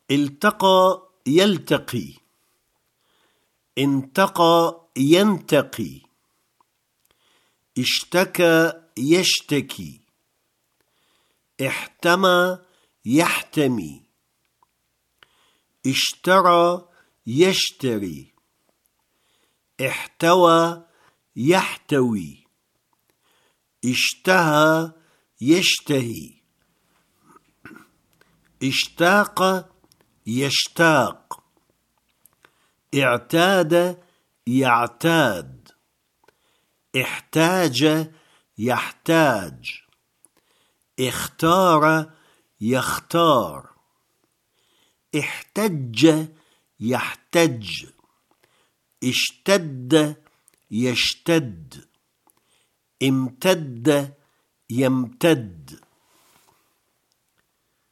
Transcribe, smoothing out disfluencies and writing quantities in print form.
التقى يلتقي، انتقى ينتقي، اشتكى يشتكي، احتمى يحتمي، اشترى يشتري، احتوى يحتوي، اشتهى يشتهي، اشتاق يشتاق، اعتاد يعتاد، احتاج يحتاج، اختار يختار، احتج يحتج، اشتد يشتد، امتد يمتد.